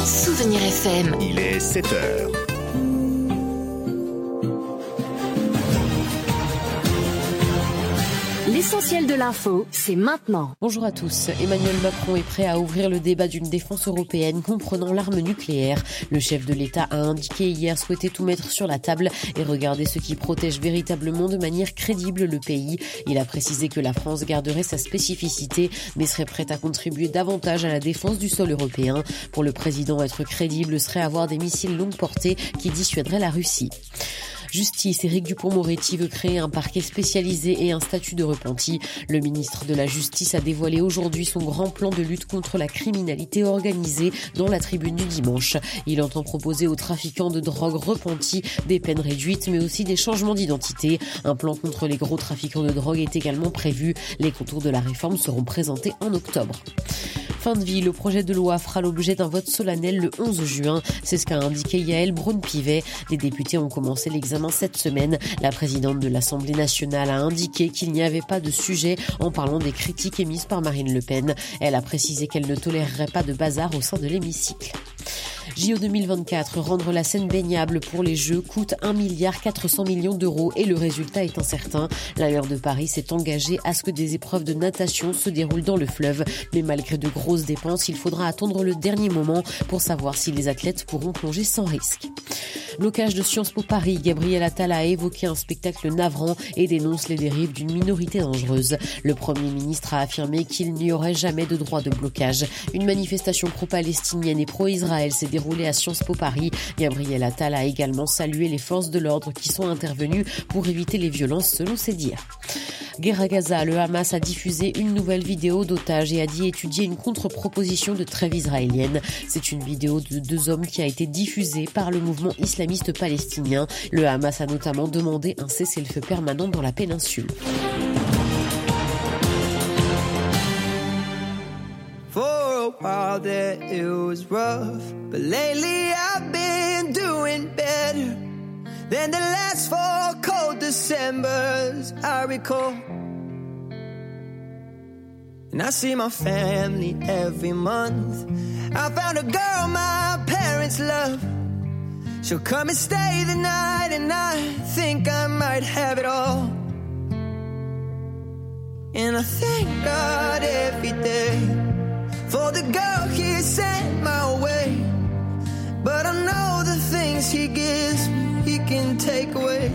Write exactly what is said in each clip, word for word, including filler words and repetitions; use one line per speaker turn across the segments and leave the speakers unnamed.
Souvenir F M.
Il est sept heures.
L'essentiel de l'info, c'est maintenant.
Bonjour à tous. Emmanuel Macron est prêt à ouvrir le débat d'une défense européenne comprenant l'arme nucléaire. Le chef de l'État a indiqué hier souhaiter tout mettre sur la table et regarder ce qui protège véritablement de manière crédible le pays. Il a précisé que la France garderait sa spécificité, mais serait prête à contribuer davantage à la défense du sol européen. Pour le président, être crédible serait avoir des missiles longue portée qui dissuaderaient la Russie. Justice, Éric Dupond-Moretti veut créer un parquet spécialisé et un statut de repenti. Le ministre de la Justice a dévoilé aujourd'hui son grand plan de lutte contre la criminalité organisée dans la tribune du dimanche. Il entend proposer aux trafiquants de drogue repentis des peines réduites, mais aussi des changements d'identité. Un plan contre les gros trafiquants de drogue est également prévu. Les contours de la réforme seront présentés en octobre. Fin de vie, le projet de loi fera l'objet d'un vote solennel le onze juin. C'est ce qu'a indiqué Yaël Braun-Pivet. Les députés ont commencé l'examen cette semaine. La présidente de l'Assemblée nationale a indiqué qu'il n'y avait pas de sujet en parlant des critiques émises par Marine Le Pen. Elle a précisé qu'elle ne tolérerait pas de bazar au sein de l'hémicycle. J O deux mille vingt-quatre, rendre la Seine baignable pour les Jeux coûte un milliard quatre cents millions d'euros et le résultat est incertain. La maire de Paris s'est engagée à ce que des épreuves de natation se déroulent dans le fleuve. Mais malgré de grosses dépenses, il faudra attendre le dernier moment pour savoir si les athlètes pourront plonger sans risque. Blocage de Sciences Po Paris, Gabriel Attal a évoqué un spectacle navrant et dénonce les dérives d'une minorité dangereuse. Le Premier ministre a affirmé qu'il n'y aurait jamais de droit de blocage. Une manifestation pro-palestinienne et pro-Israël s'est déroulée à Sciences Po Paris. Gabriel Attal a également salué les forces de l'ordre qui sont intervenues pour éviter les violences selon ses dires. Guerre à Gaza, le Hamas a diffusé une nouvelle vidéo d'otages et a dit étudier une contre-proposition de trêve israélienne. C'est une vidéo de deux hommes qui a été diffusée par le mouvement islamiste palestinien. Le Hamas a notamment demandé un cessez-le-feu permanent dans la péninsule.
For a while there it was rough, but lately I've been doing better than the last four cold Decembers I recall. And I see my family every month. I found a girl my parents love. She'll come and stay the night, and I think I might have it all. And I thank God every day for the girl he sent my way. But I know the things he gives me, he can take away.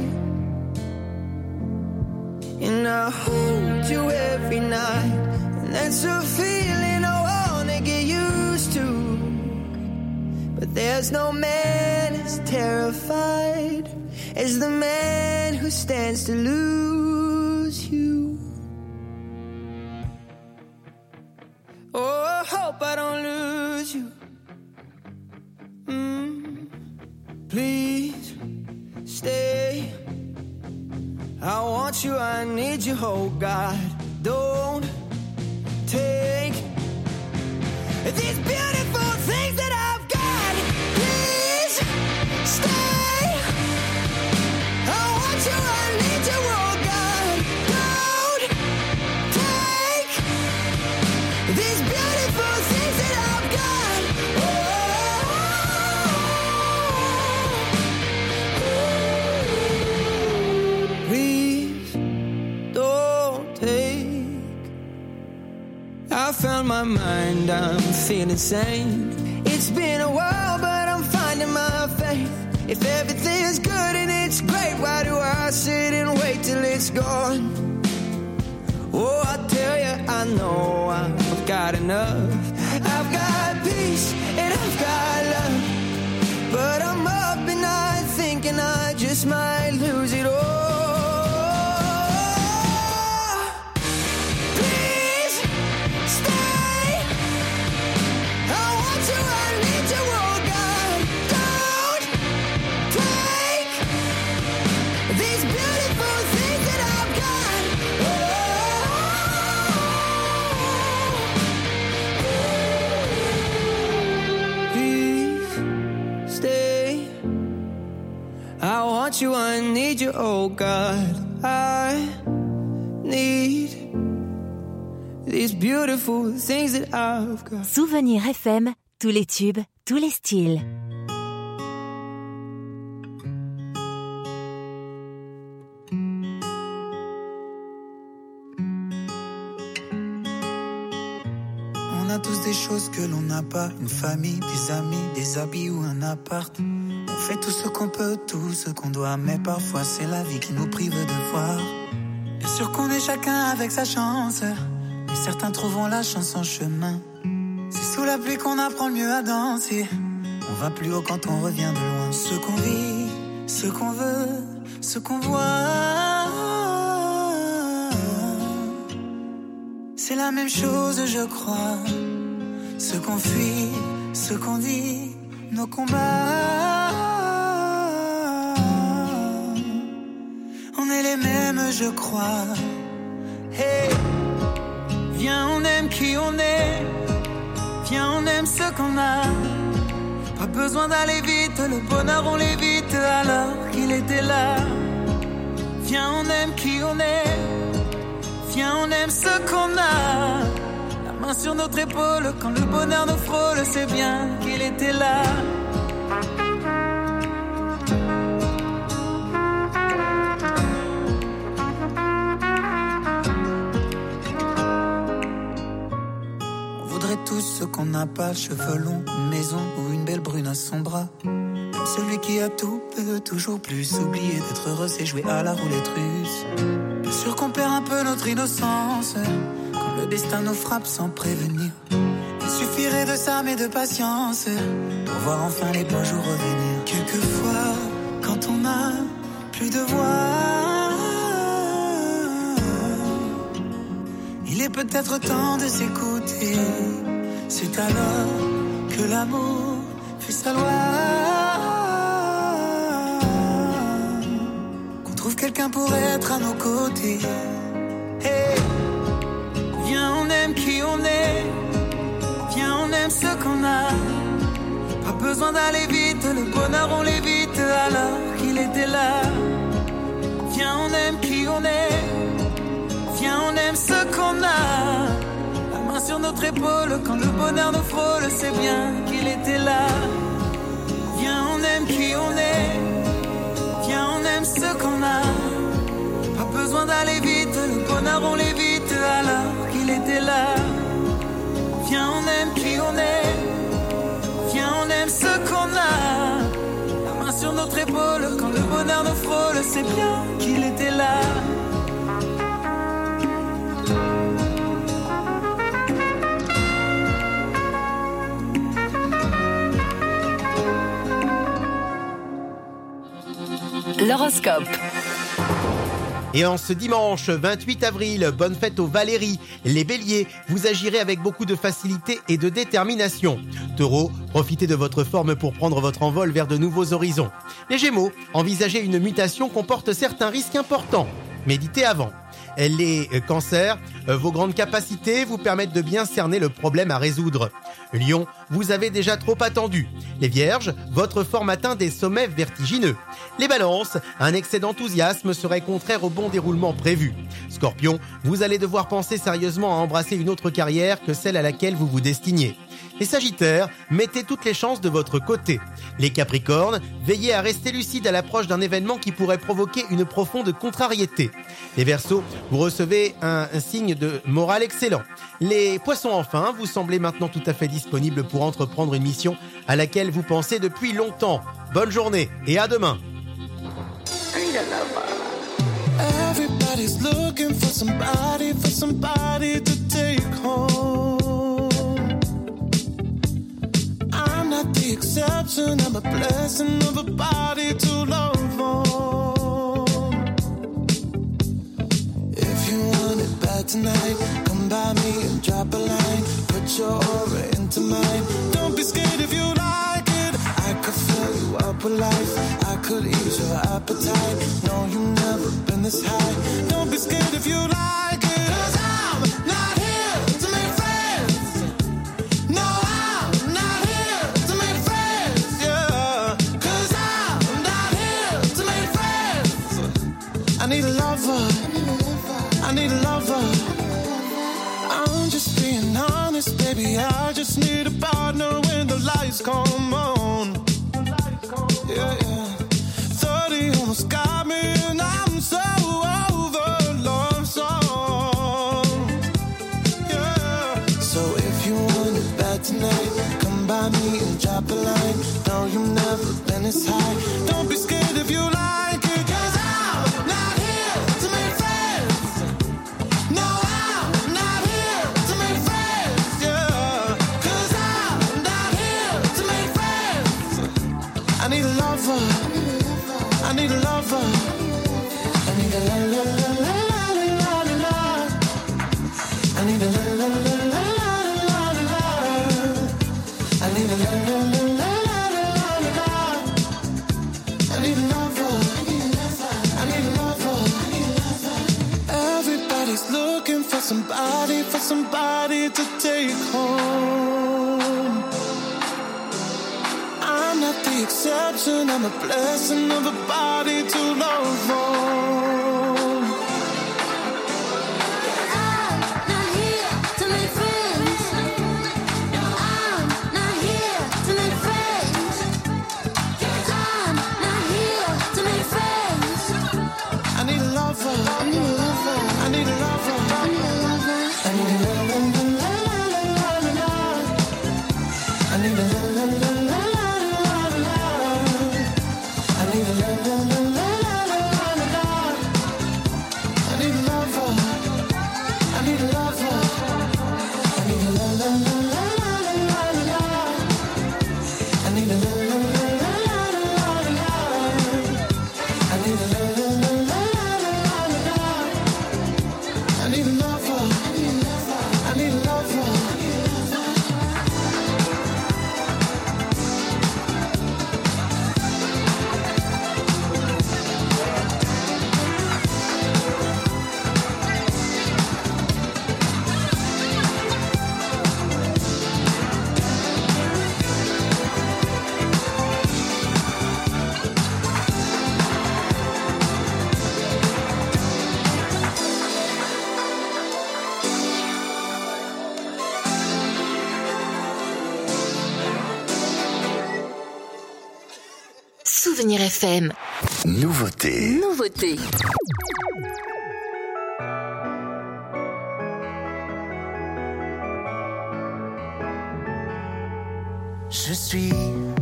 And I hold you every night, and that's a feeling I wanna get used to. But there's no man as terrified as the man who stands to lose you. Oh, I hope I don't lose you. Mm. Please stay. I want you, I need you, oh God. Don't take these beautiful things that I've got. Please stay. I want you, I need you, oh God. Don't take these beautiful things that I've got. Oh, please don't take. I found my mind, I'm feeling sane. It's been a while, but I'm finding my faith. If everything's good and it's great, why do I sit and wait till it's gone? Oh, I tell you, I know I've got enough. I've got peace and I've got love. But I'm up at night thinking I just might lose it all. Please stay. I want you, I need you, oh God. Don't take these beautiful things that I've got. Please stay. I want you, I need you, oh God. I need these beautiful things that I've got.
Souvenir F M, tous les tubes,
tous les styles.
On a tous des choses que l'on n'a pas, une famille, des amis, des habits ou un appart. On fait tout ce qu'on peut, tout ce qu'on doit, mais parfois c'est la vie qui nous prive de voir. Bien sûr qu'on est chacun avec sa chance, mais certains trouveront la chance en chemin. C'est sous la pluie qu'on apprend le mieux à danser. On va plus haut quand on revient de loin. Ce qu'on vit, ce qu'on veut, ce qu'on voit, c'est la même chose je crois. Ce qu'on fuit, ce qu'on dit, nos combats, on est les mêmes je crois. Hey, viens on aime qui on est, viens on aime ce qu'on a. Pas besoin d'aller vite, le bonheur on l'évite alors qu'il était là. Viens on aime qui on est, viens on aime ce qu'on a. La main sur notre épaule quand le bonheur nous frôle, c'est bien qu'il était là. Tous ce qu'on n'a pas, cheveux longs, une maison ou une belle brune à son bras. Même celui qui a tout peut toujours plus. Oublier d'être heureux, c'est jouer à la roulette russe. Bien sûr qu'on perd un peu notre innocence quand le destin nous frappe sans prévenir. Il suffirait de s'armer de patience pour voir enfin les beaux jours revenir. Quelquefois, quand on n'a plus de voix, il est peut-être temps de s'écouter. C'est alors que l'amour fait sa loi, qu'on trouve quelqu'un pour être à nos côtés. Hey, viens on aime qui on est, viens on aime ce qu'on a. Pas besoin d'aller vite, le bonheur on l'évite alors qu'il était là. Viens on aime qui on est, viens on aime ce qu'on a. Sur notre épaule, quand le bonheur nous frôle, c'est bien qu'il était là. Viens, on aime qui on est, viens, on aime ce qu'on a. Pas besoin d'aller vite, le bonheur on l'évite alors qu'il était là. Viens, on aime qui on est, viens, on aime ce qu'on a. La main sur notre épaule, quand le bonheur nous frôle, c'est bien qu'il était là.
L'horoscope.
Et en ce dimanche vingt-huit avril, bonne fête aux Valéries. Les Béliers, vous agirez avec beaucoup de facilité et de détermination. Taureau, profitez de votre forme pour prendre votre envol vers de nouveaux horizons. Les Gémeaux, envisagez une mutation comporte certains risques importants. Méditez avant. Les Cancers, vos grandes capacités vous permettent de bien cerner le problème à résoudre. Lion, vous avez déjà trop attendu. Les Vierges, votre forme atteint des sommets vertigineux. Les Balances, un excès d'enthousiasme serait contraire au bon déroulement prévu. Scorpion, vous allez devoir penser sérieusement à embrasser une autre carrière que celle à laquelle vous vous destiniez. Les Sagittaires, mettez toutes les chances de votre côté. Les Capricornes, veillez à rester lucide à l'approche d'un événement qui pourrait provoquer une profonde contrariété. Les Verseaux, vous recevez un, un signe de morale excellent. Les Poissons enfin, vous semblez maintenant tout à fait disponible pour entreprendre une mission à laquelle vous pensez depuis longtemps. Bonne journée et à demain.
Everybody's looking for somebody, for somebody to take home. I'm not the exception, I'm a blessing of a body to love on. If you want it bad tonight, come by me and drop a line. Put your aura into mine. Don't be scared if you like it. I could fill you up with life. I could ease your appetite. No, you've never been this high. Don't be scared if you like it. 'Cause I'm not here to make friends. No, I'm not here to make friends, yeah. 'Cause I'm not here to make friends. I need a lover. I need a lover. I'm just being honest, baby. I just need a partner when the lights come tonight. Come by me and drop a line. No, you've never been this high. Don't be scared if you like it, 'cause I'm not here to make friends. No, I'm not here to make friends, yeah. 'Cause I'm not here to make friends. I need a lover. I need a lover. I need a la la la la la la la la. I need a la la la la la la la. I need a la la la la la la la. I need a lover. I need a lover. Everybody's looking for somebody, for somebody to take home. I'm not the exception, I'm a blessing of a body to love on.
I'm not here to make friends. No, I'm not here to make friends. I'm not here to make friends.
I need a lover.
I need a lover.
I need a lover.
I need a lover.
I need a la la la la la la la. I need a la la la la la la la. I need a la la la la la la la. I need a lover. I need a lover. I need a la la la la la la la. I need a la la la la la la la. I need a la la la la la la. I need a lover. I need a lover.
Souvenir F M.
Nouveauté.
Nouveauté.
Je suis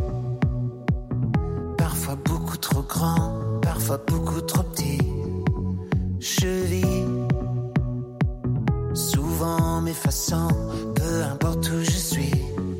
parfois beaucoup trop grand, parfois beaucoup trop petit. Je vis souvent m'effaçant, peu importe où je suis.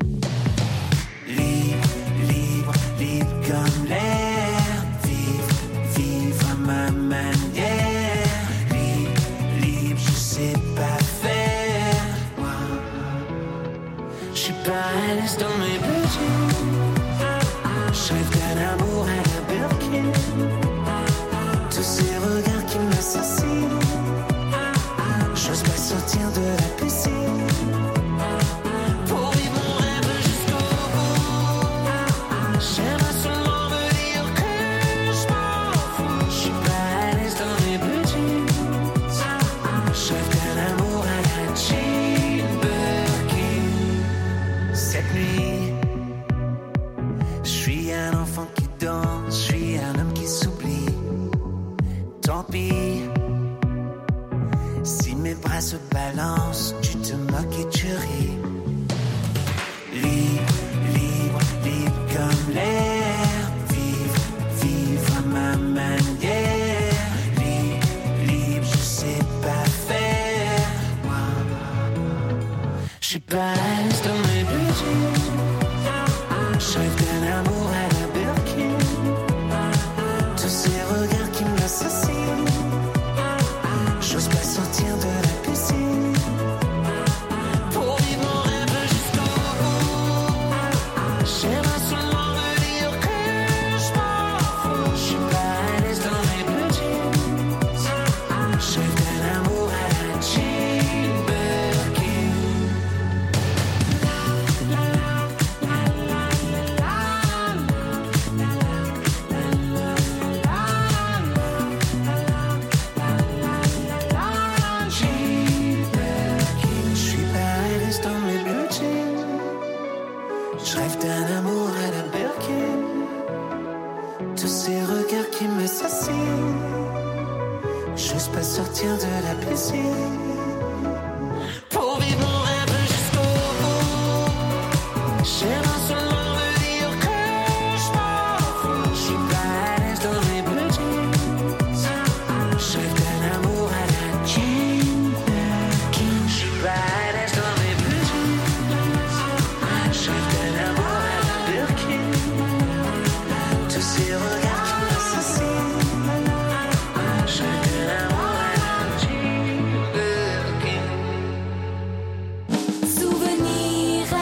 Libre, libre, libre comme l'air. Vivre, vivre à ma manière. Libre, libre, je sais pas faire. Moi, je suis pas à l'aise dans mes budgets. Je rêve d'un amour à la Birkin. Tous ces regards qui m'assassinent. J'ose pas sortir de la piscine. Pour vivre mon rêve jusqu'au bout. J'aimerais seulement me dire que je m'en fous. Je suis pas à l'aise dans mes budgets. Je rêve d'un amour à la Jane Birkin. Cette nuit, je suis un enfant qui danse, je suis un homme qui s'oublie. Tant pis, si mes bras se balancent, tu te moques et tu ris. Libre, libre, libre comme l'air. Vivre, vivre à ma manière. Libre, libre, je sais pas faire. Moi, je suis pas à l'aise dans mes budgets. Je rêve d'un amour à la Birkin. Tous ces regards qui m'assassinent. J'ose pas sortir de la piscine. Pour vivre mon rêve jusqu'au bout. J'aimerais seulement me dire que je m'en fous. Je suis pas à l'aise dans mes budgets. Je rêve d'un amour à la Jane Birkin. Jane Birkin. Je suis pas à l'aise dans mes budgets. Je rêve d'un amour à la Birkin. Tous ces regards qui m'assassinent. J'ose pas sortir de la piscine. Pour vivre mon rêve jusqu'au bout. J'ai là seulement de dire que je m'en fous. Je suis pas à l'aise dans mes blue jeans. Je rêve d'un amour à la Jane Birkin. Je suis pas à l'aise dans mes blue jeans. Je rêve d'un amour à la Birkin. Tous ces regards qui m'assassinent. Je rêve d'un amour à la Jane Birkin.
Souvenir F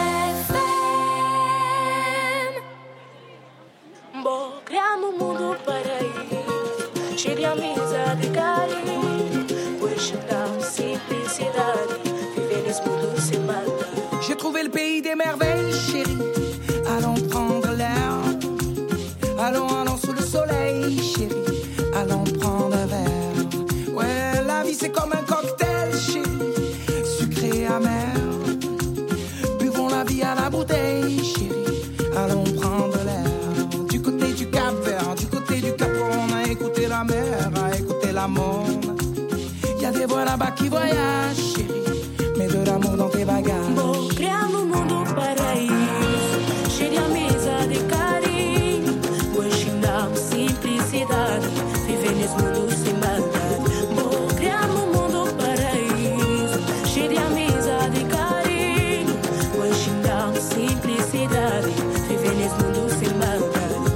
M.
Bom, criamos um mundo paraíso, cheio de amizade e carinho. Hoje dá simplicidade, viver nesse mundo sem maldade.
J'ai trouvé le pays des merveilles, chérie. Allons prendre l'air. Allons, allons sous le soleil, chérie. Allons prendre un verre. Ouais, la vie c'est comme un cocktail, chérie. Sucré et amer. Buvons la vie à la bouteille, chérie. Allons prendre l'air. Du côté du Cap Vert, du côté du Cap, on a écouté la mer, a écouté la monde. Y a des voix là-bas qui voyagent, chérie. Mets de l'amour dans tes bagages.
Bom, criamos um mundo paraíso, cheio de amizade e carinho. Hoje dá simplicidade, viver nesse mundo sem maldade. Bom, criamos um mundo paraíso, cheio de amizade e carinho. Hoje dá simplicidade, viver nesse mundo sem maldade.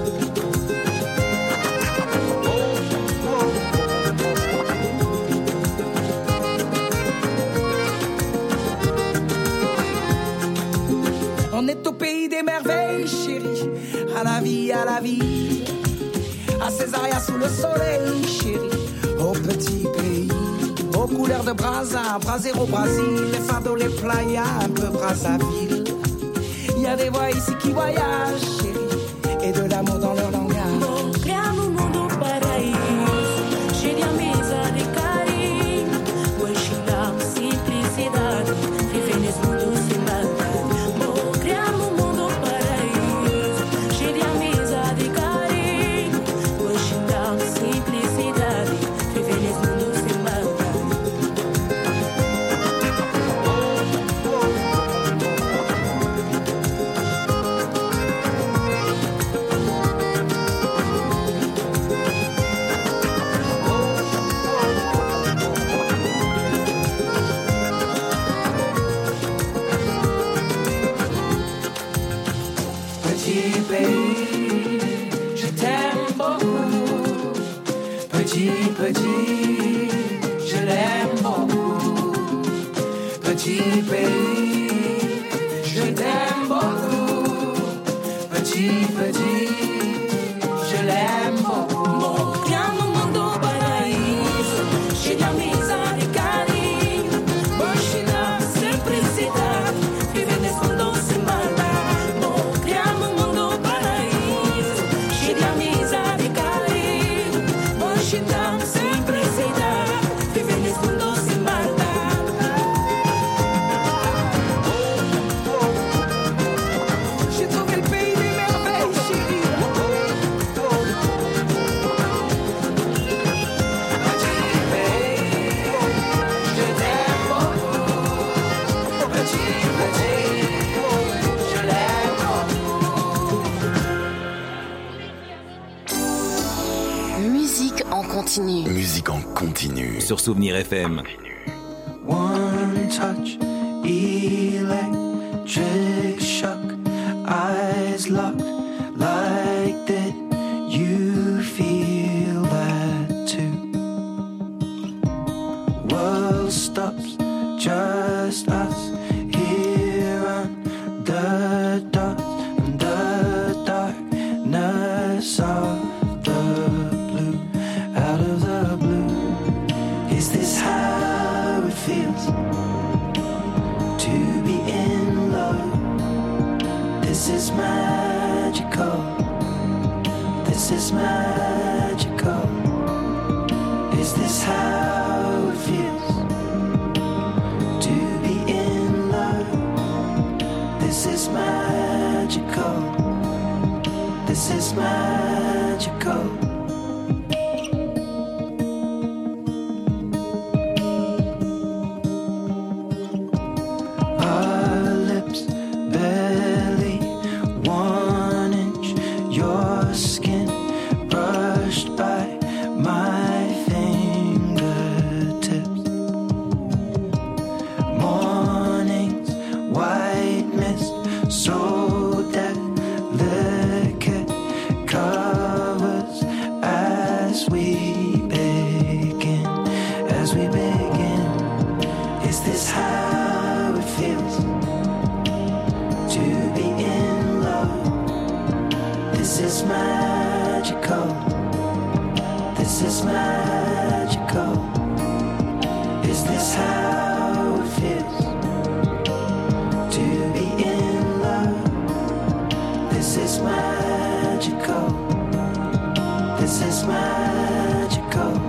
On est au pays des merveilles, chérie. À la vie, à la vie. À Césaria sous le soleil, chérie. Au petit pays. Aux couleurs de Brazza, Brasil au Brésil. Les fados, les playas, un peu Brazzaville. Y a des voix ici qui voyagent, chérie. Et de l'amour dans leur langage.
Bom, criamos um mundo paraíso, cheio de amizade e carinho. Hoje dá simplicidade, viver nesse mundo sem maldade. Bom, criamos um mundo paraíso, cheio de amizade e carinho. Hoje dá simplicidade, viver nesse mundo sem maldade.
Petit pays, je t'aime beaucoup. Petit, petit, je l'aime beaucoup. Petit pays, je t'aime beaucoup. Petit, petit, je l'aime beaucoup.
Bom, criamos um mundo paraíso, cheio de amizade e carinho. Hoje dá simplicidade, viver nesse mundo sem maldade. Bom, criamos um mundo paraíso, cheio de amizade e carinho. Hoje dá simplicidade, viver nesse mundo sem maldade.
J'ai trouvé le pays des merveilles, chérie. Petit pays, je t'aime beaucoup. Petit, petit, je l'aime beaucoup.
Musique en continu.
Musique en continu.
Sur Souvenir F M.
One touch, electric shock, eyes locked like that. You feel that too. World stops, just us here under dark, under darkness of the blue, out of the blue. Is this how it feels to be in love? This is magical. This is magical. Is this how it feels to be in love? This is magical. This is magical. Our lips barely
this magical? Is this how it feels to be in love? This is magical. This is magical.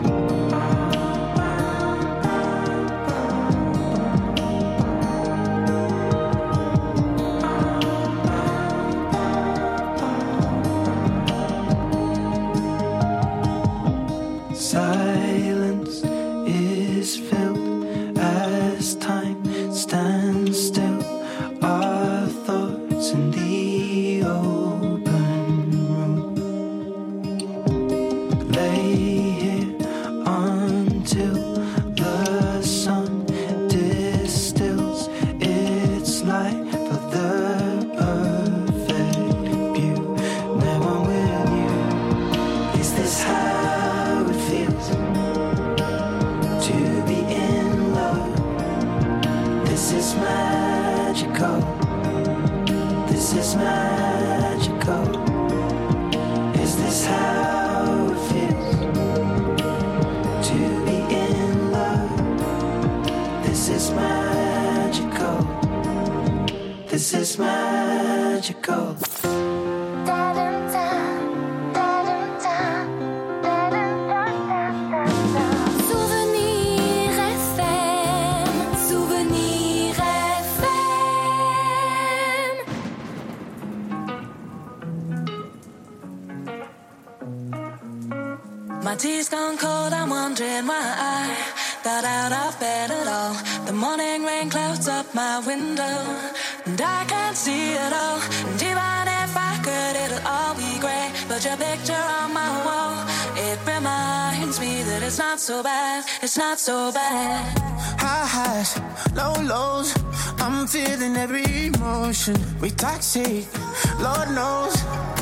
Silence is filled as time stands still. Our thoughts in the open room. Lay here until the sun distills its light for the perfect view. Now I'm with you. Is this how it feels to be in love? This is magical. This is magical. Is this how it feels to be in love? This is magical. This is magical.
Souvenir F M, Souvenir F M.
My tea's gone cold, I'm wondering why I got out of bed at all. The morning rain clouds up my window, and I can't see it all. And even if I could, it'll all be grey. But your picture on my wall, it reminds me that it's not so bad, it's not so bad.
High highs, low lows, I'm feeling every emotion. We toxic, Lord knows.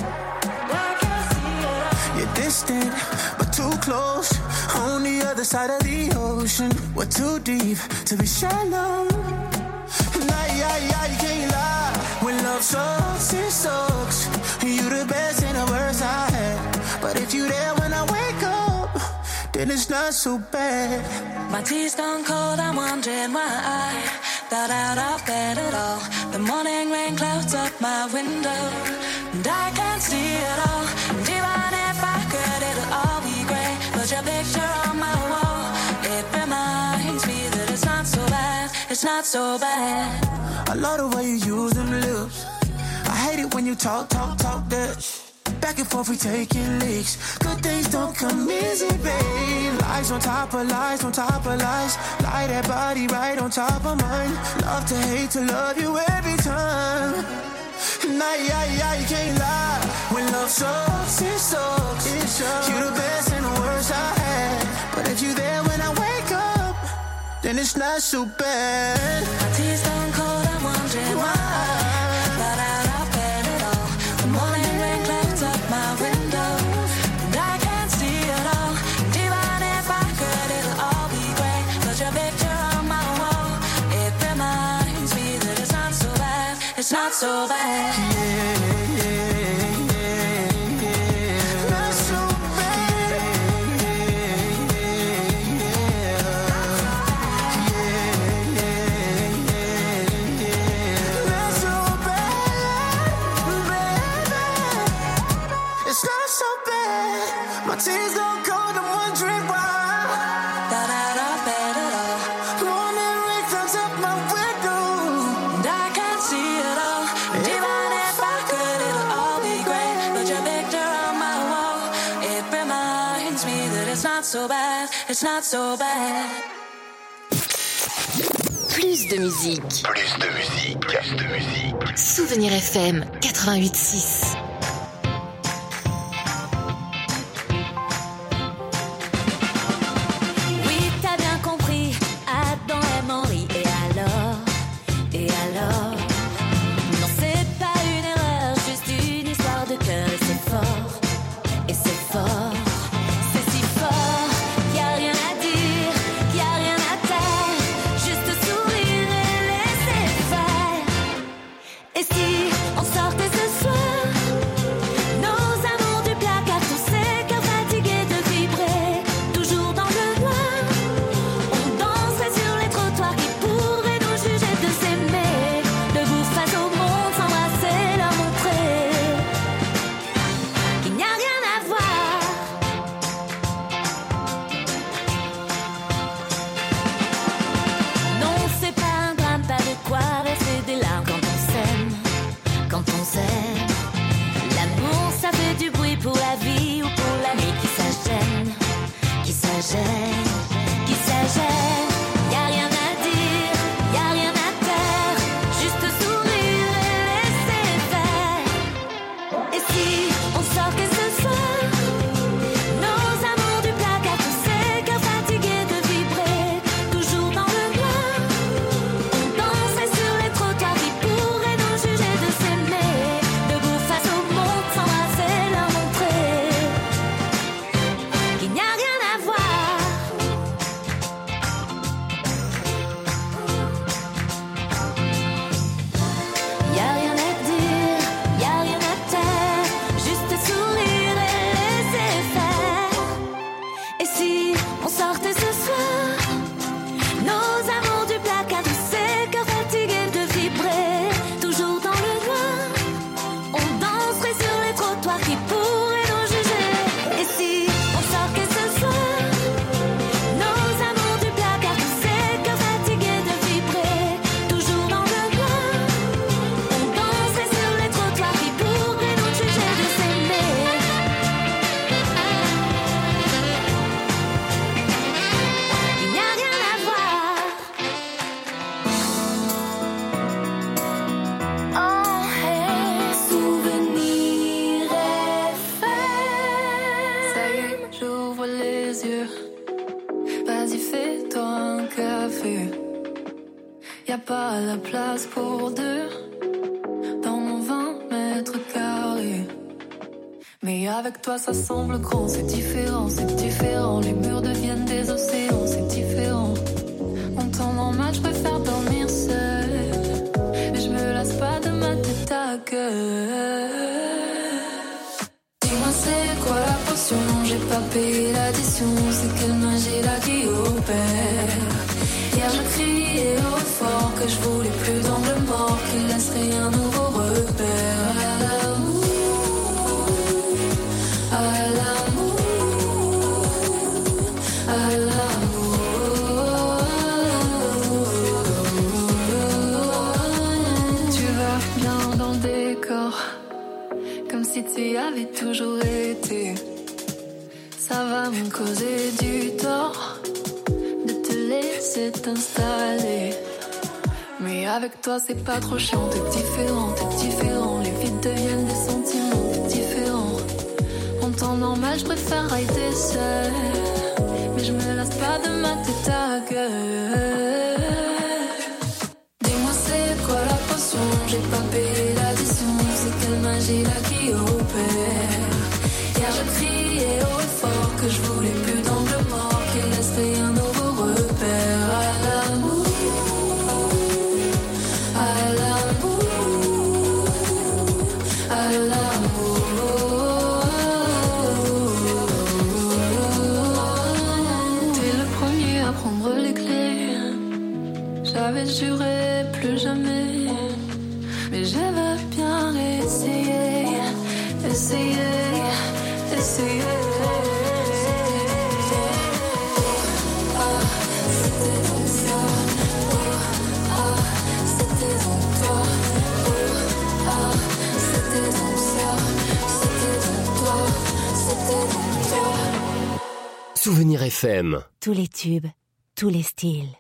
I can't see it all.
You're distant, but too close. On the other side of the ocean, we're too deep to be shallow. Nah, yeah, yeah, you can't lie. When love sucks, it sucks. You the best and the worst I had. But if you there when I wake up, then it's not so bad.
My tea's gone cold, I'm wondering why I got out of bed at all. The morning rain clouds up my window, and I can't see it all. And even if I could, it'll all be grey. But your picture on my wall, it reminds me that it's not so bad, it's not so bad.
I love the way you use them lips. I hate it when you talk, talk, talk that shit. Back and forth we taking leaks. Good things don't come easy, babe. Lies on top of lies, on top of lies. Lie that body right on top of mine. Love to hate to love you every time. Nah, yeah, yeah, you can't lie. When love sucks, it sucks. It sucks. You the best and the worst I had. But if you there when I wake up, then it's not so bad.
My tea's gone cold, I'm wondering why I got out of bed at all. The morning rain clouds up my window, and I can't see it all. And even if I could, it'll all be grey. But your picture on my wall, it reminds me that it's not so bad, it's not so bad.
Yeah, yeah, yeah, yeah. Not so bad. Yeah, yeah, yeah, yeah. Not so bad, baby. It's not so bad. My tears don't cold, I'm wondering why.
Got out of bed at all,
Morning rain clouds up my window.
and I can't see it all. And even if I could, it'll all be grey. But your picture on my wall, it reminds me that it's not so bad, it's not so bad.
Plus de musique.
Plus de musique. Plus de musique.
Souvenir F M quatre-vingt-huit six.
Oui, t'as bien compris, Adam aime Henri. Et alors, et alors, non, c'est pas une erreur, juste une histoire de cœur. Et c'est fort, et c'est fort, c'est si fort, y a rien à dire, y a rien à taire, juste sourire et laisser faire. Et si on sortait ce soir, gêne. L'amour, ça fait du bruit pour la vie ou pour la nuit qui s'agène, qui s'agène, qui s'agène. Y a rien à dire, y a rien à faire, juste sourire et laisser faire. Et si on sort que ce soir, nos amours du placard, tous ces cœurs fatigués de vibrer, toujours dans le noir, on danserait sur les trottoirs qui pourraient nous juger de s'aimer, debout face au monde, s'embrasser, leur montrer qu'il n'y a rien à voir. Y a rien à dire, y a rien à taire, juste sourire et laisser faire. Et si on sortait ce soir, nos amours du placard, tous ces cœurs fatigués de vibrer, toujours dans le noir, on danserait sur les trottoirs qui pourraient nous juger. Et si on sortait ce soir, nos amours du placard, tous ces cœurs fatigués de vibrer, toujours dans le noir, on danserait sur les trottoirs qui pourraient nous juger de s'aimer. Il n'y a rien à voir. Oh, hey, souvenir F M.
Ça y est, j'ouvre les yeux. Vas-y, fais-toi un café. Y a pas la place pour deux dans mon vingt mètres carrés. Mais avec toi, ça semble grand. C'est différent, c'est différent. Les murs deviennent des océans, c'est différent. En temps normal, je préfère dormir seul. Mais je me lasse pas de ma tête à gueule. Dis-moi c'est quoi la potion, j'ai pas payé l'addition, c'est quelle magie là qui opère. Hier je criais au fort que je voulais plus d'angle mort, qu'il laisserait un nouveau repère. À l'amour, à l'amour, à l'amour. Tu vas bien dans le décor, comme si tu y avais toujours été. Ça va me causer du tort de te laisser t'installer. Mais avec toi c'est pas trop chiant, t'es différent, t'es différent. Les vides deviennent des sentiments, t'es différent. En temps normal je préfère rider seul, mais je me lasse pas de ma tête à gueule. Dis-moi c'est quoi la potion, j'ai pas payé l'addition, c'est quelle magie là qui opère. Hier je criais haut et fort que je voulais plus d'angle mort, qu'il laisserait un nouveau repère. À l'amour, à l'amour, à l'amour. T'es le premier à prendre les clés. J'avais juré plus jamais, mais j'avais bien essayé, essayé, essayé. Ah, c'était donc ça. Oh, ah, c'était donc toi. Oh, ah, c'était donc ça. C'était donc toi. C'était donc toi.
Souvenir F M.
Tous les tubes, tous les styles.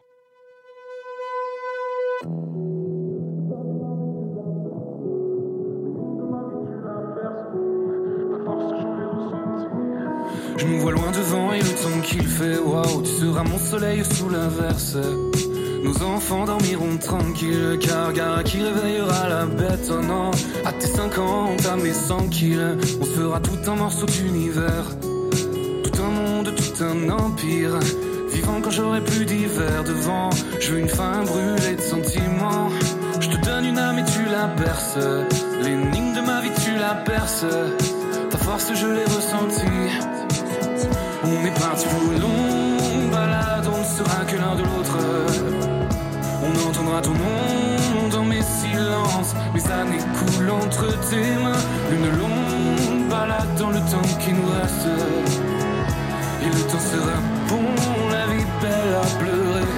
Je me vois loin devant et le temps qu'il fait, waouh, tu seras mon soleil sous l'inverse. Nos enfants dormiront tranquilles, car gare qui réveillera la bête, oh non. À tes cinquante, à mes cent kills, on se fera tout un morceau d'univers. Tout un monde, tout un empire, vivant quand j'aurai plus d'hiver devant. Je veux une fin brûlée de sentiments. Je te donne une âme et tu la berces. L'énigme de ma vie tu la perces. Ta force je l'ai ressentie. On est parti pour une longue balade, on ne sera que l'un de l'autre. On entendra ton nom dans mes silences. Mes années coulent entre tes mains. Une longue balade dans le temps qui nous reste. Et le temps sera bon, la vie belle à pleurer.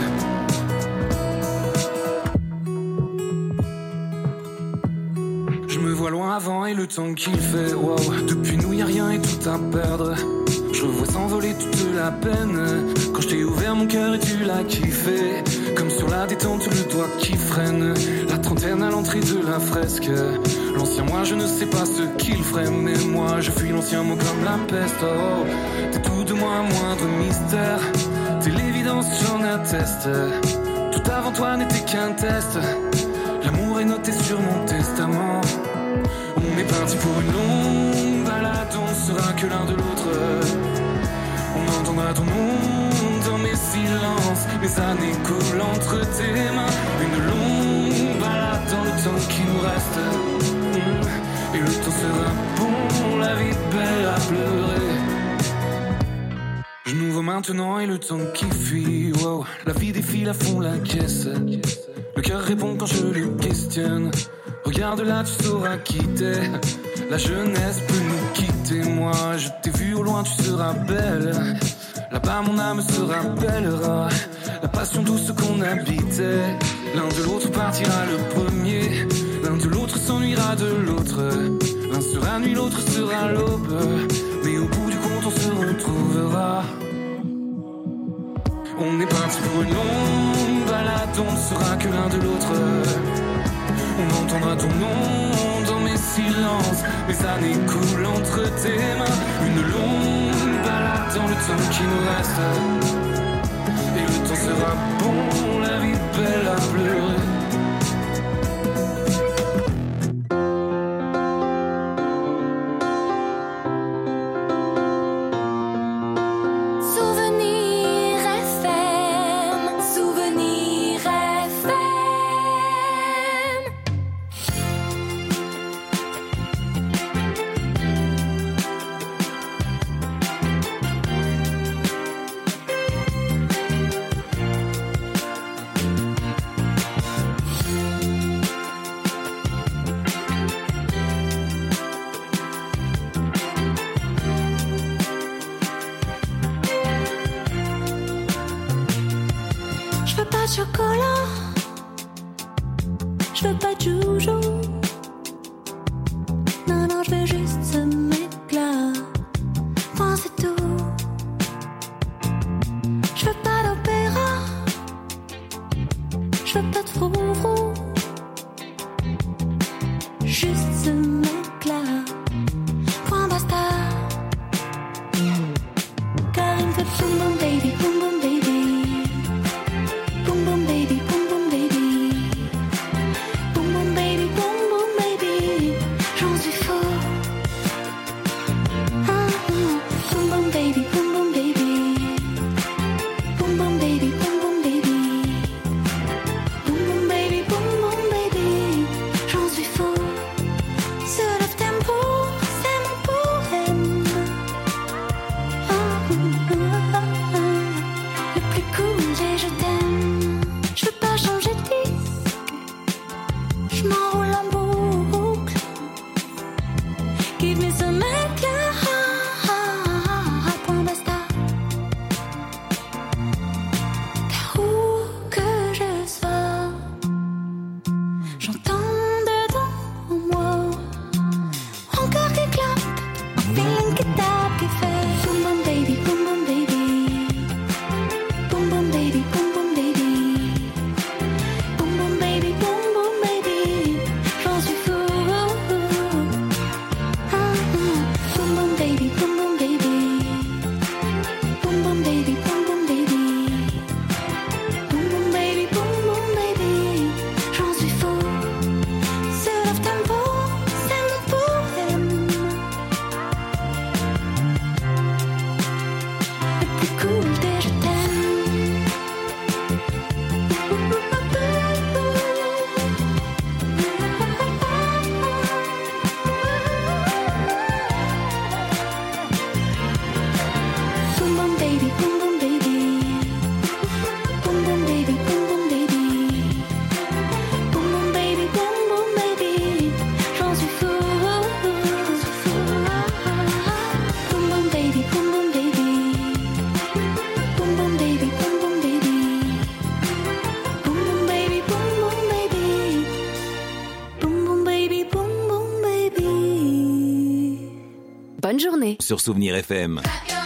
Je me vois loin avant devant et le temps qu'il fait. Wow, depuis nous y a rien et tout à perdre. Je revois s'envoler toute la peine. Quand je t'ai ouvert mon cœur et tu l'as kiffé. Comme sur la détente, le doigt qui freine. La trentaine à l'entrée de la fresque. L'ancien moi, je ne sais pas ce qu'il ferait. Mais moi, je fuis l'ancien mot comme la peste. Oh, t'es tout de moi, moindre mystère. T'es l'évidence, j'en atteste. Tout avant toi n'était qu'un test. L'amour est noté sur mon testament. On est parti pour une longue balade. On sera que l'un de l'autre. On entendra ton nom dans mes silences. Mes années coulent entre tes mains. Une longue balade dans le temps qui nous reste. Et le temps sera bon, la vie belle à pleurer. Je nous vois maintenant et le temps qui fuit. Wow, la vie défile à fond la caisse. Le cœur répond quand je le questionne. Regarde là, tu sauras qui t'es. La jeunesse peut nous quitter. Moi, je t'ai vu au loin, tu seras belle. Là-bas, mon âme se rappellera la passion douce qu'on habitait. L'un de l'autre partira le premier. L'un de l'autre s'ennuiera de l'autre. L'un sera nuit, l'autre sera l'aube. Mais au bout du compte, on se retrouvera. On est parti pour une longue balade. On ne sera que l'un de l'autre. On entendra ton nom dans mes silences. Mes années coulent entre tes mains. Une longue balade dans le temps qui nous reste. Et le temps sera bon, la vie belle à pleurer.
Chocolat, je veux pas de joujou. Non, non, je veux juste ce mec-là. Point, c'est tout. Je veux pas d'opéra. Je veux pas de froufrou. Juste ce mec-là. Point, basta. Car il me fait boum boum baby, boum boum baby. Boom boom baby, boom boom
Bonne journée
sur Souvenir F M.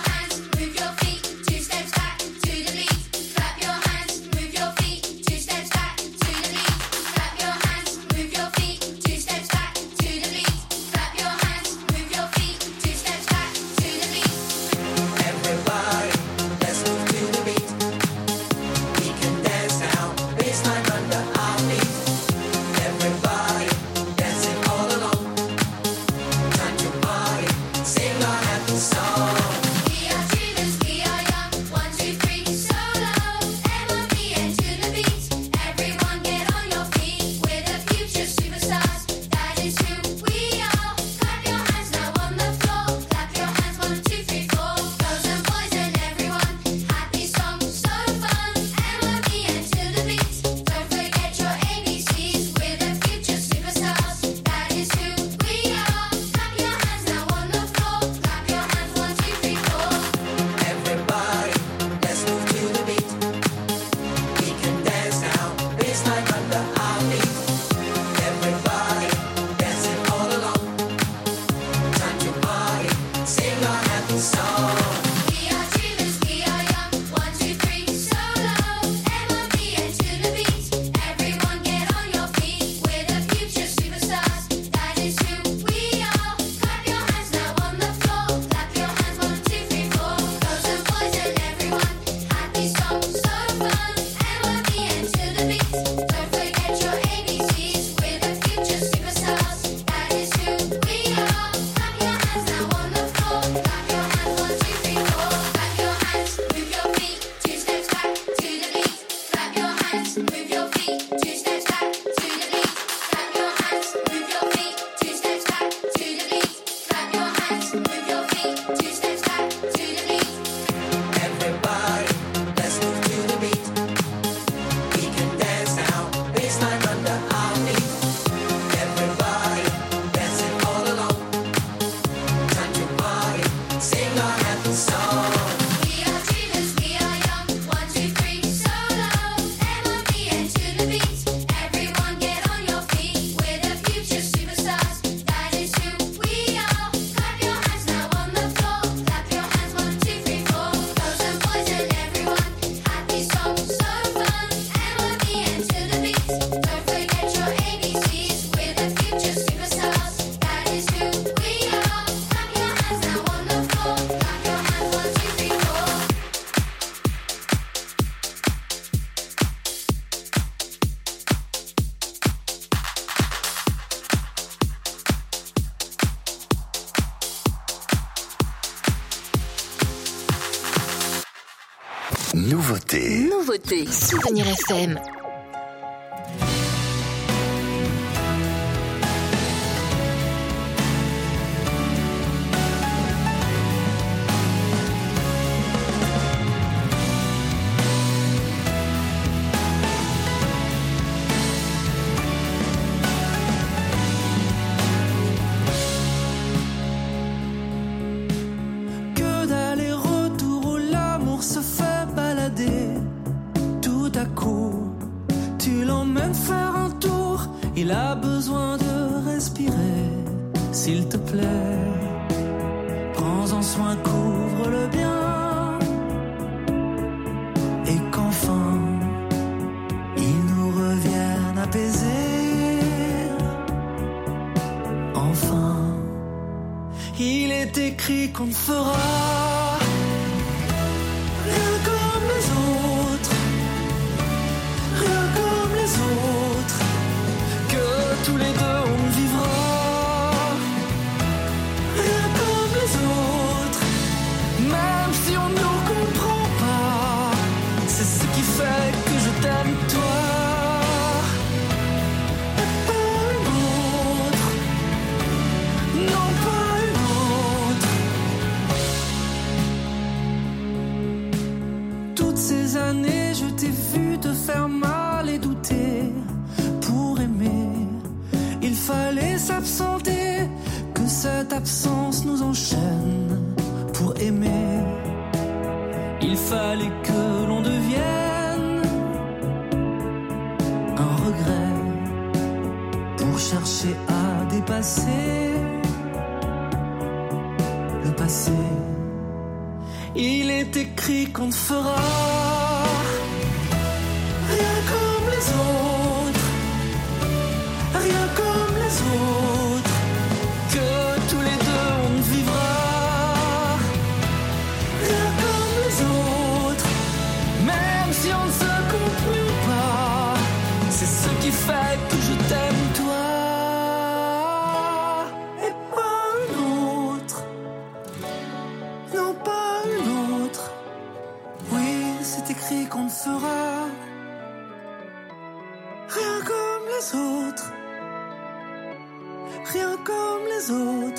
Nouveauté.
Nouveauté. Souvenir F M.
Il a besoin de respirer, s'il te plaît. Prends-en soin, couvre-le bien. Et qu'enfin, il nous revienne apaisé. Enfin, il est écrit qu'on ne fera rien comme les autres. Rien comme les autres. Tous les deux on vivra rien comme les autres, même si on ne nous comprend pas. C'est ce qui fait que je t'aime toi et pas une autre. Non, pas une autre. Toutes ces années je t'ai vu te faire mal et douter. Pour aimer il fallait s'absenter, que cette absence nous enchaîne. Pour aimer, il fallait que l'on devienne un regret pour chercher à dépasser.
tracé. Il est écrit qu'on ne fera rien comme les autres, rien comme les autres, que tous les deux on ne vivra rien comme les autres, même si on ne se comprend pas. C'est ce qui fait que je t'aime toi et pas un autre, non pas un autre. Oui, c'est écrit qu'on ne fera rien comme les autres, rien comme les autres.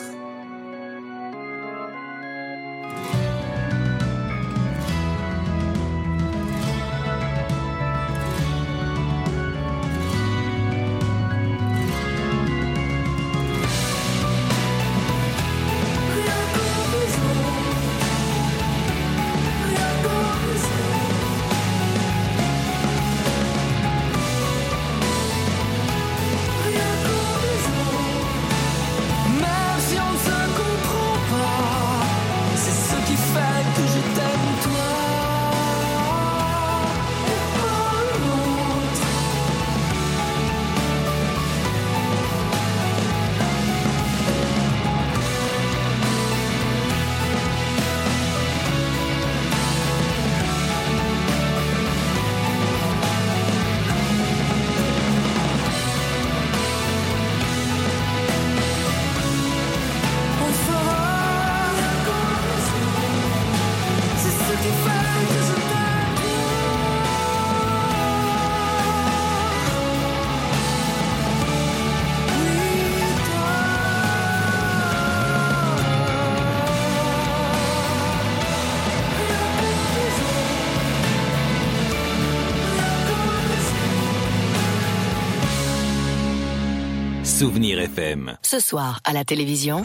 Souvenir F M.
Ce soir à la télévision.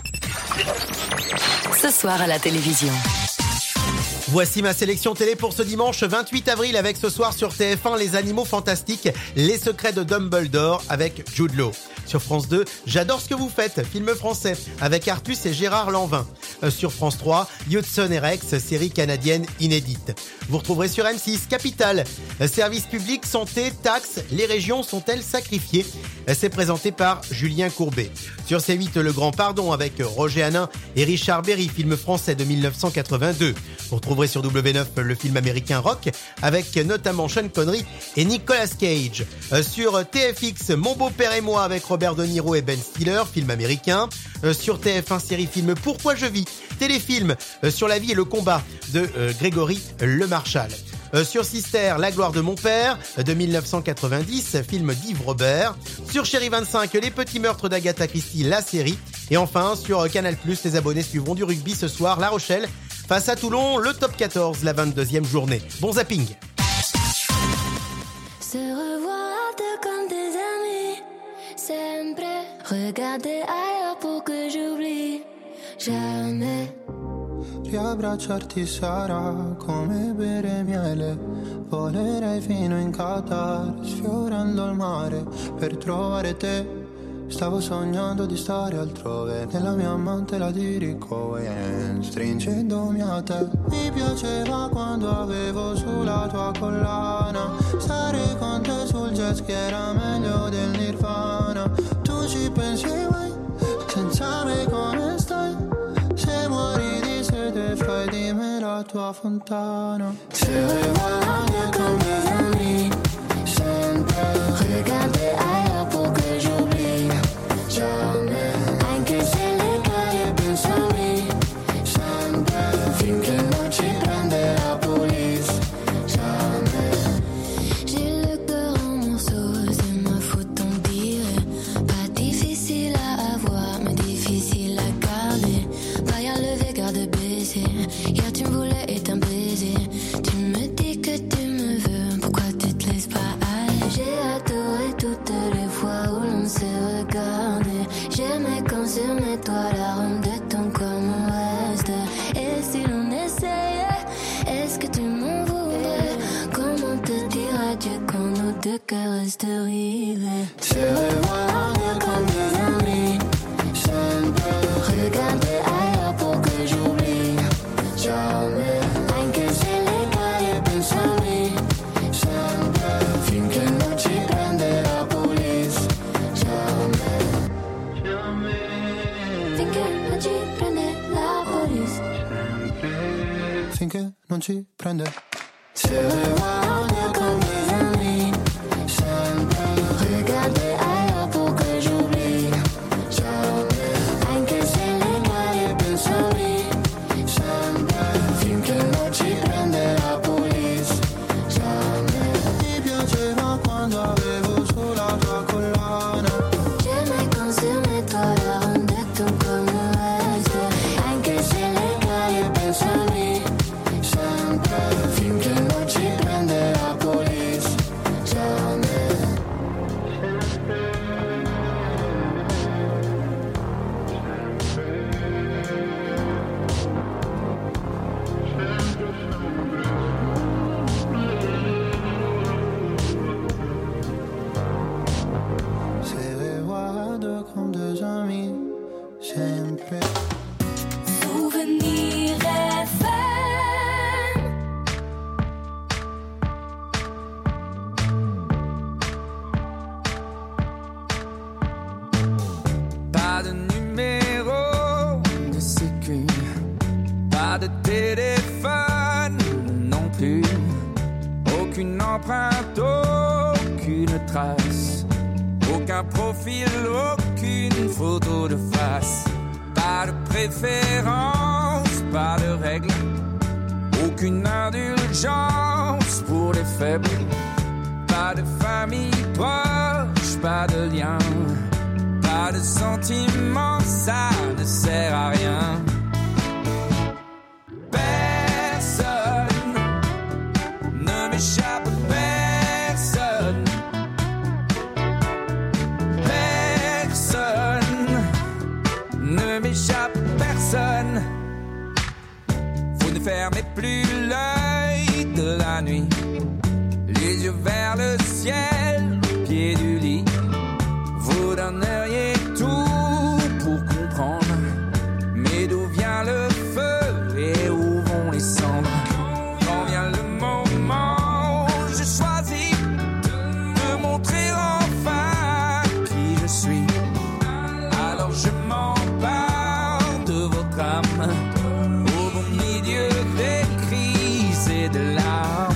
Ce soir à la télévision.
Voici ma sélection télé pour ce dimanche vingt-huit avril avec ce soir sur T F un Les Animaux Fantastiques, Les Secrets de Dumbledore avec Jude Law. Sur France deux, J'adore ce que vous faites, film français avec Artus et Gérard Lanvin. Euh, sur France trois, Hudson et Rex, série canadienne inédite. Vous retrouverez sur M six, Capital, euh, service public, santé, taxes, les régions sont-elles sacrifiées? euh, C'est présenté par Julien Courbet. Sur C huit, Le Grand Pardon avec Roger Hanin et Richard Berry, film français de mille neuf cent quatre-vingt-deux. Vous retrouverez sur W neuf le film américain Rock avec notamment Sean Connery et Nicolas Cage. Euh, sur T F X, Mon beau-père et moi avec Robert De Niro et Ben Stiller, film américain. Euh, sur T F un, série film Pourquoi je vis, téléfilm euh, sur la vie et le combat de euh, Grégory Le Marchal. Euh, sur Sister, La gloire de mon père de mille neuf cent quatre-vingt-dix, film d'Yves Robert. Sur Chérie vingt-cinq, Les petits meurtres d'Agatha Christie, la série. Et enfin, sur Canal plus, les abonnés suivront du rugby ce soir, La Rochelle face à Toulon, le top quatorze, la vingt-deuxième journée. Bon zapping.
Se revoir à deux comme des amis, sempre regarder ailleurs pour que j'oublie jamais.
Riabbracciarti sarà come bere miele, volerei fino in Qatar, sfiorando il mare per trovare te. Stavo sognando di stare altrove, nella mia mantela di Rick Owens, stringendomi a te. Mi piaceva quando avevo sulla tua collana, stare con te sul jet ski era meglio del Nirvana. Tu ci pensi mai, senza me come stai? Se muori di sete fai di me la tua fontana. Se revois comme des amis, sempre regarder ailleurs pour que j'oublie jamais. Anche se le caie pensami, sempre finché non ci prende la police, jamais. J'ai le cœur en morceaux, c'est ma faute en dire. Pas difficile à avoir, mais difficile à garder. Pas à lever, garde baisser. Hier tu me voulais et t'un baiser. Tu me dis que tu me veux, pourquoi tu te laisses pas aller? J'ai adoré toutes les fois où l'on s'est regardé. J'aimais quand sur mes toits l'arôme de ton corps me reste. Et si l'on essayait, est-ce que tu m'en voudrais? Comment te dire adieu quand nos deux cœurs restent rivés? Se revoir comme des amis, sempre regarder ailleurs pour que j'oublie
ci prende la police.
Finché non ci prende. Se guardo con mes amis, sempre regarder ailleurs pour que j'oublie. Jamais, anche se le mani pensami, sempre finché non ci prende la police. Jamais. Mi piaceva quando avevo sulla tua collana.
J'aimais quand sur mes toiles rendait ton corps me reste. Anche se le mani pensami, sempre finché non ci prende la police. Jamais. Se regarde comme deux amis, sempre.
Souvenir F M.
Pas de numéro de sécu, pas de téléphone non plus, aucune empreinte, aucune trace, aucun profil, aucune photo de face, pas de préférence, pas de règle, aucune indulgence pour les faibles, pas de famille proche, pas de lien. Pas de sentiments, ça ne sert à rien. Personne ne m'échappe, personne. Personne ne m'échappe, personne. Vous ne fermez plus l'œil de la nuit, les yeux vers le ciel, au pied du lit. Vous donneriez tout pour comprendre, mais d'où vient le feu et où vont les cendres? Quand vient le moment, je choisis de montrer enfin qui je suis. Alors je m'empare de votre âme, au bon milieu des cris et de larmes.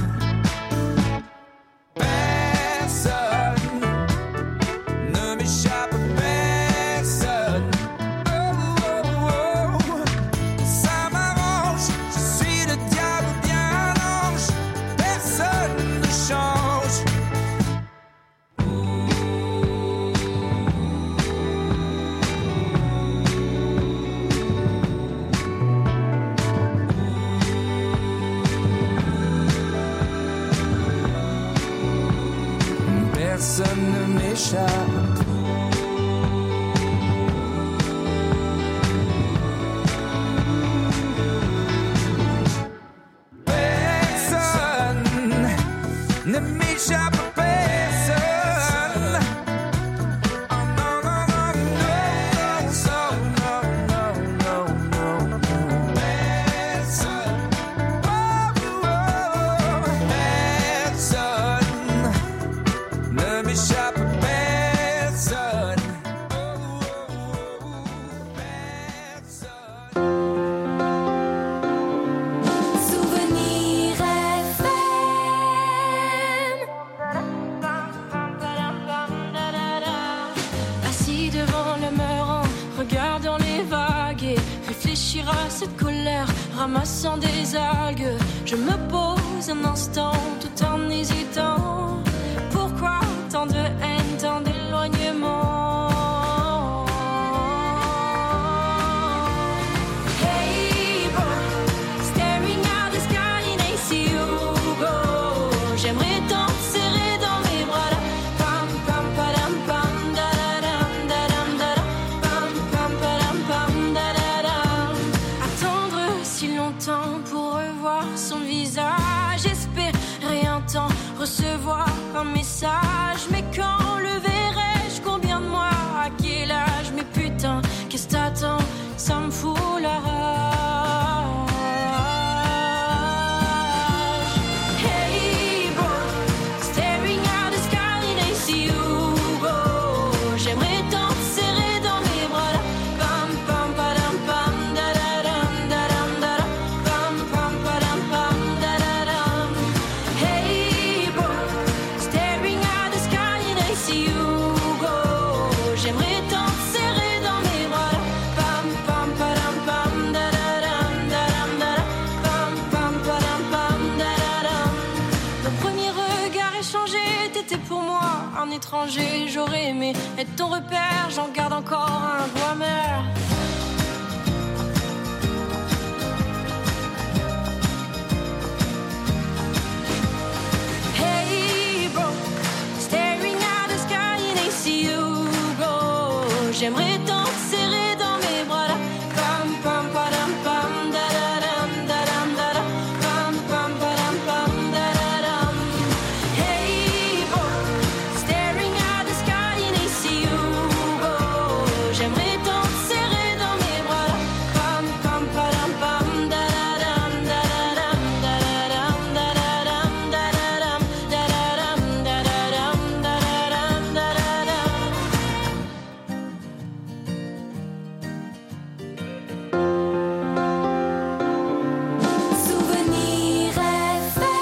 Personne ne m'échappe. Personne ne m'échappe. Personne. Oh non, non, non, non, non, non, non, non, non. Personne. Oh, oh, personne ne m'échappe, personne.
Souvenir F M.
Assis devant le meuron, regardant les vagues et réfléchir à cette colère, ramassant des algues. Je me pose un instant tout en hésitant. Pourquoi tant de haine, tant d'éloignement? Hey bro, staring at the sky and I see you go. J'aimerais t'en serrer dans mes bras là. Pam pam padam pam da da dam da dam da dam. Pam pam padam pam da da dam. Attendre si longtemps pour revoir son visage, espérer un temps recevoir un message. Mais quand le verrai-je? Combien de mois? À quel âge? Mais putain, qu'est-ce t'attends? Ça me fout la rage. Hey bro, staring at the sky and I see you go. J'aimerais t'en serrer dans mes bras là. Pam pam padam pam
aimé. Et ton repère, j'en garde encore un goût amer. Hey bro, staring at the sky and I see you go. J'aimerais tant te serrer dans mes bras là. Pam pam padam pam da da dam da dam da da. Pam pam padam pam da da dam. Hey bro, staring at the sky and I see you go. J'aimerais tant te serrer dans mes bras là. Pam pam padam pam da da dam da da dam da da dam da da dam da da dam da da dam da da dam da da dam da da dam.
Souvenir F M.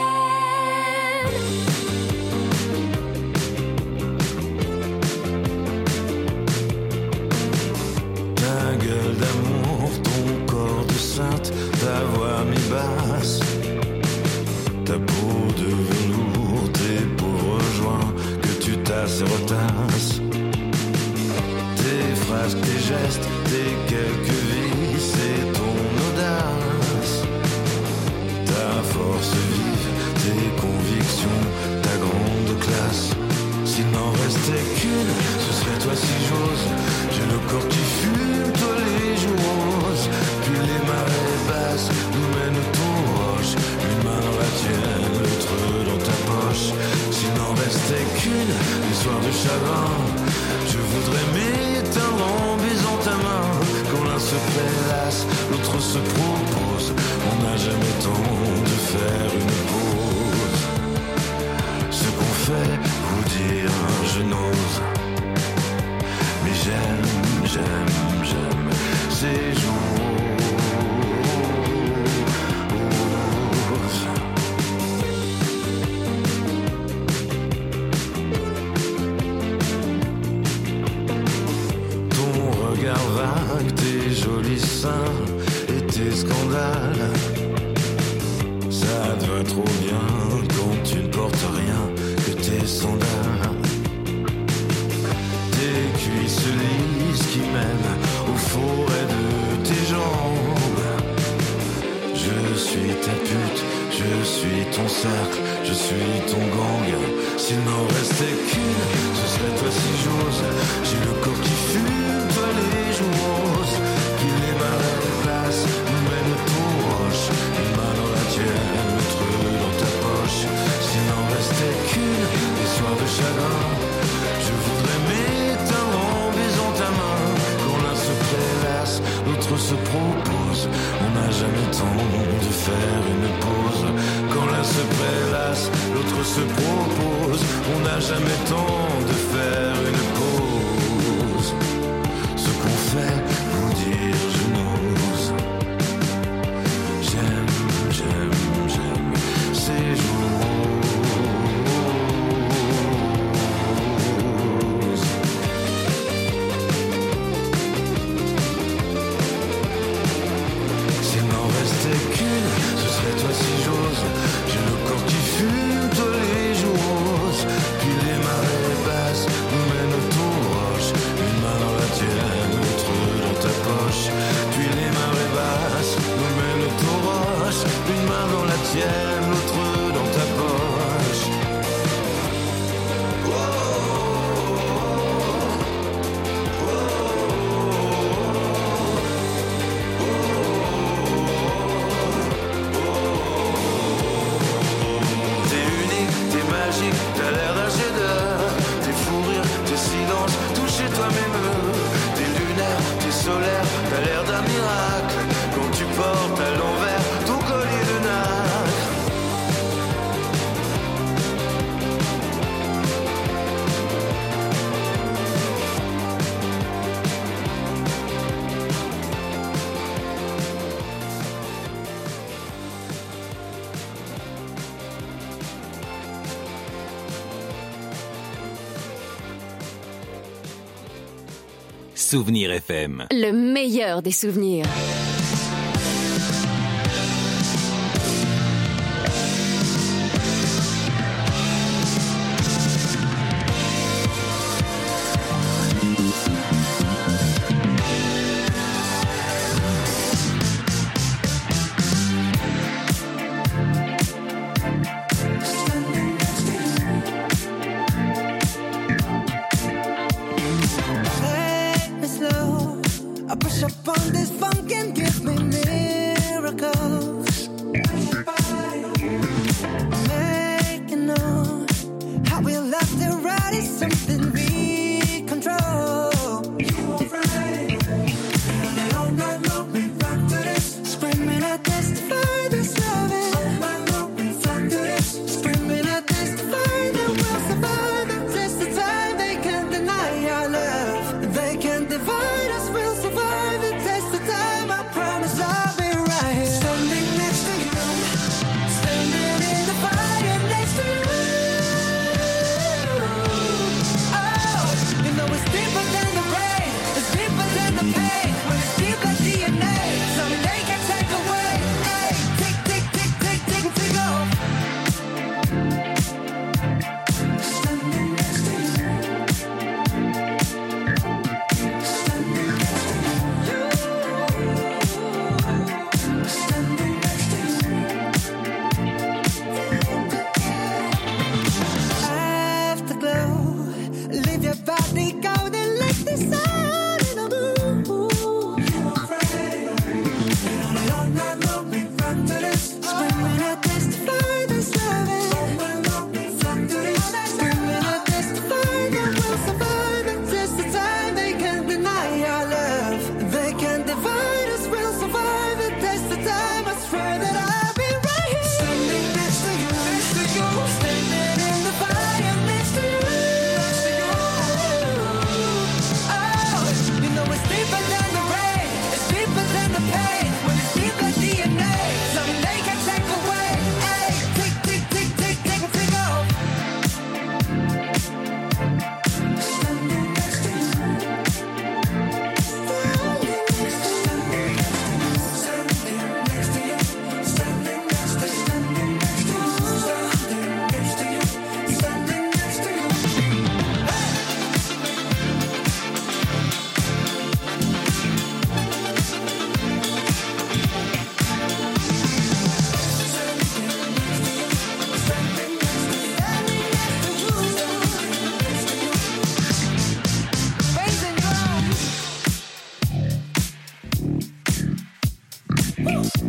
Ta gueule d'amour, ton corps de sainte, ta voix mi-basse, ta peau de velours, tes pauvres joints que tu tasses et retasses, tes phrases, tes gestes, tes quelques vices et ton audace, ta force vive, tes convictions, ta grande classe. S'il n'en restait qu'une, ce serait toi si j'ose. J'ai le corps qui fume, toi les joues roses. Puis les marées basses nous mènent aux roches. Une main dans la tienne, l'autre dans ta poche. S'il n'en restait qu'une, les soirs de chagrin, je voudrais m'éteindre en baisant ta main. Quand l'un se prélasse, l'autre se propose. On n'a jamais temps de faire une pause. Ce qu'on fait, vous dire, je n'ose. Mais j'aime, j'aime, j'aime ces jours. Ton regard vague, tes jolis seins et tes scandales. Ça te va trop bien quand tu ne portes rien que tes sandales. Tes cuisses lisses qui mènent au forêt de tes jambes. Je suis ta pute, je suis ton cercle, je suis ton gang. S'il n'en restait qu'une, ce serait toi si j'ose. J'ai le corps qui fume, toi les joues roses. Puis les marées basses nous mènent aux roches. Une main dans la tienne, l'autre dans ta poche. S'il n'en restait qu'une, les soirs de chagrin, je voudrais m'éteindre en baisant ta main. Quand l'un se prélasse, l'autre se propose. On n'a jamais temps de faire une pause. Quand l'un se prélasse, l'autre se propose. On n'a jamais temps de faire une pause. Ce qu'on fait, vous dire je n'ose. J'aime, j'aime, j'aime ces jours. S'il n'en restait qu'une, ce serait toi si j'ose. J'ai le corps qui fume, toi les joues roses. Puis les marées basses nous mènent aux roches. Une main dans la tienne, l'autre dans ta poche. Puis les marées basses nous mènent aux roches. Une main dans la tienne, l'autre dans ta poche. T'es unique, t'es magique, t'as l'air d'un chef-d'œuvre. Tes fous rires, tes silences, toucher toi-même. T'es lunaire, t'es solaire, t'as l'air d'un miracle. Quand tu portes à l'envers ton collier de nacre.
Souvenir F M.
Le meilleur des souvenirs.
Woo!